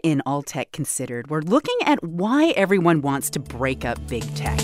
in All Tech Considered, we're looking at why everyone wants to break up big tech.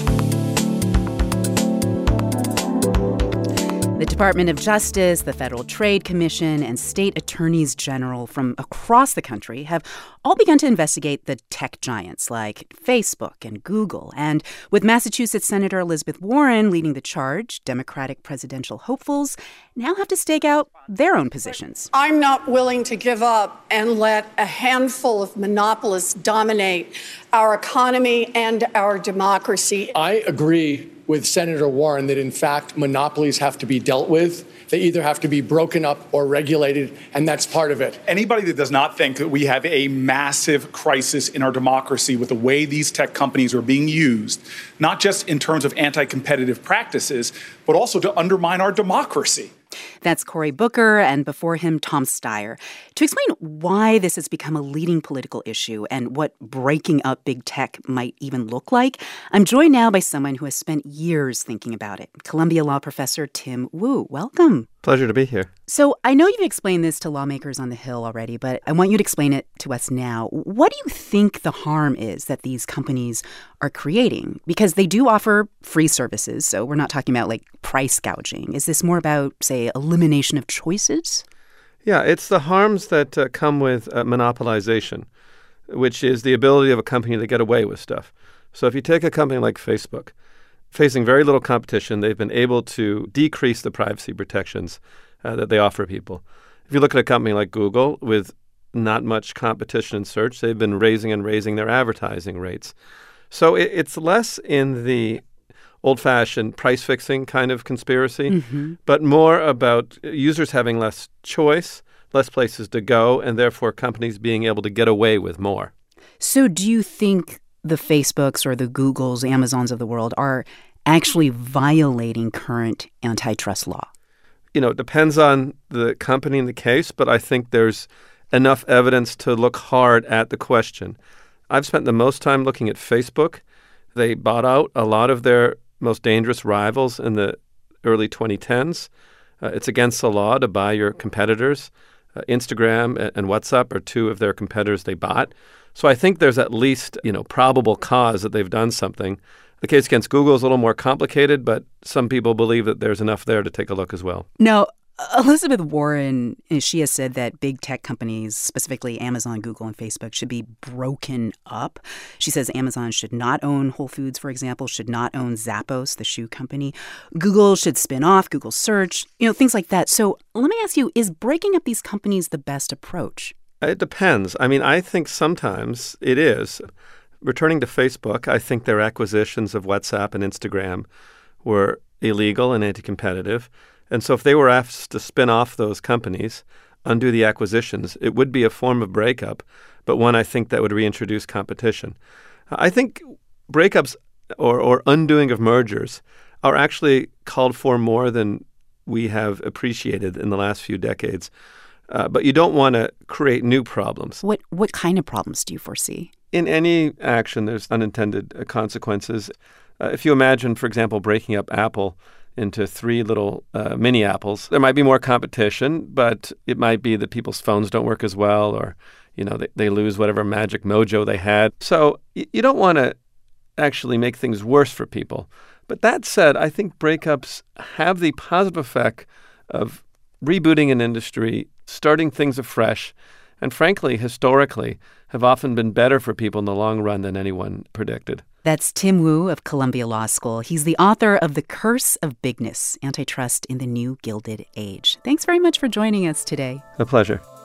The Department of Justice, the Federal Trade Commission, and state attorneys general from across the country have all begun to investigate the tech giants like Facebook and Google. And with Massachusetts Senator Elizabeth Warren leading the charge, Democratic presidential hopefuls now have to stake out their own positions. I'm not willing to give up and let a handful of monopolists dominate our economy and our democracy. I agree with Senator Warren that, in fact, monopolies have to be dealt with. They either have to be broken up or regulated, and that's part of it. Anybody that does not think that we have a massive crisis in our democracy with the way these tech companies are being used, not just in terms of anti-competitive practices, but also to undermine our democracy. That's Cory Booker, and before him, Tom Steyer. To explain why this has become a leading political issue and what breaking up big tech might even look like, I'm joined now by someone who has spent years thinking about it. Columbia Law professor Tim Wu. Welcome. Pleasure to be here. So I know you've explained this to lawmakers on the Hill already, but I want you to explain it to us now. What do you think the harm is that these companies are creating? Because they do offer free services, so we're not talking about like price gouging. Is this more about, say, elimination of choices? Yeah, it's the harms that come with monopolization, which is the ability of a company to get away with stuff. So if you take a company like Facebook, facing very little competition, they've been able to decrease the privacy protections that they offer people. If you look at a company like Google, with not much competition in search, they've been raising their advertising rates. So it's less in the old-fashioned price-fixing kind of conspiracy, but more about users having less choice, less places to go, and therefore companies being able to get away with more. So do you think the Facebooks or the Googles, Amazons of the world are actually violating current antitrust law? You know, it depends on the company and the case, but I think there's enough evidence to look hard at the question. I've spent the most time looking at Facebook. They bought out a lot of their most dangerous rivals in the early 2010s. It's against the law to buy your competitors. Instagram and WhatsApp are two of their competitors they bought. So I think there's at least, probable cause that they've done something. The case against Google is a little more complicated, but some people believe that there's enough there to take a look as well. Now, Elizabeth Warren, she has said that big tech companies, specifically Amazon, Google, and Facebook, should be broken up. She says Amazon should not own Whole Foods, for example, should not own Zappos, the shoe company. Google should spin off Google Search, things like that. So let me ask you, is breaking up these companies the best approach? It depends. I think sometimes it is. Returning to Facebook, I think their acquisitions of WhatsApp and Instagram were illegal and anti-competitive. And so if they were asked to spin off those companies, undo the acquisitions, it would be a form of breakup, but one I think that would reintroduce competition. I think breakups or undoing of mergers are actually called for more than we have appreciated in the last few decades. But you don't want to create new problems. What kind of problems do you foresee? In any action, there's unintended consequences. If you imagine, for example, breaking up Apple into three little mini Apples, there might be more competition, but it might be that people's phones don't work as well, or they lose whatever magic mojo they had. So you don't want to actually make things worse for people. But that said, I think breakups have the positive effect of rebooting an industry, starting things afresh, and frankly, historically, have often been better for people in the long run than anyone predicted. That's Tim Wu of Columbia Law School. He's the author of The Curse of Bigness, Antitrust in the New Gilded Age. Thanks very much for joining us today. A pleasure.